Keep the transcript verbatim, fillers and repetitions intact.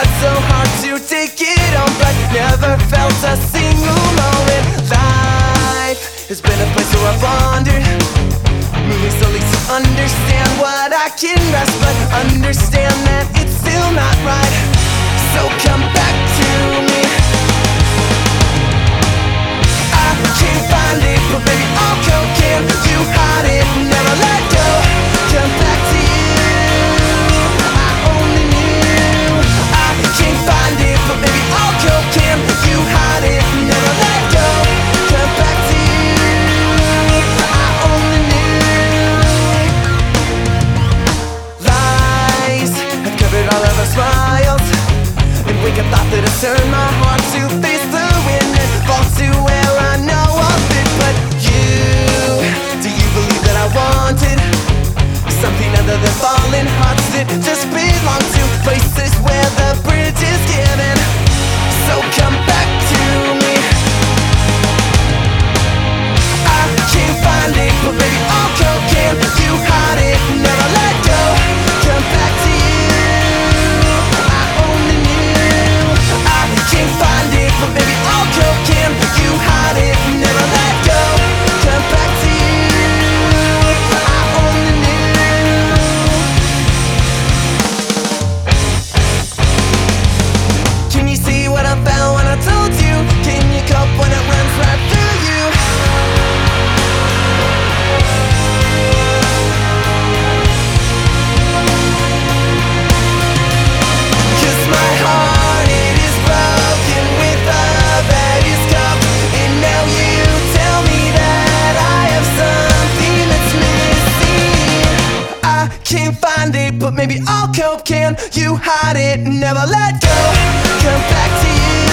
tried so hard to take it on, but never felt a single moment. Life has been a place where I've wandered, moving slowly to understand what I can grasp, but understand that it's still not right. So come back to me. I can't find it, but baby I'll cocaine. You hide it, never let go. Come back to you. I only knew. I can't find it, but baby I'll cocaine. You hide it, never let go. Come back to you. I only knew. Lies have covered all of our smiles, and wake up thought that I turned my heart to face the wind and fall to where I know of it. But you, do you believe that I wanted something other than falling hearts that just belong to places where the bridge is given? So come back to me. I can't find it, but baby I'll cocaine. You hide it, never let go. Come back to you. I only knew. I can't find it, but baby I'll cocaine. You hide it, never let go. Come back to you. I only knew. Can you see what I found when I told you? Can you cope when it runs right through you? Cause my heart, it is broken with love that is cupped, and now you tell me that I have something that's missing. I can't find it, but maybe I'll cope. Can you hide it? Never let go. Come back to you.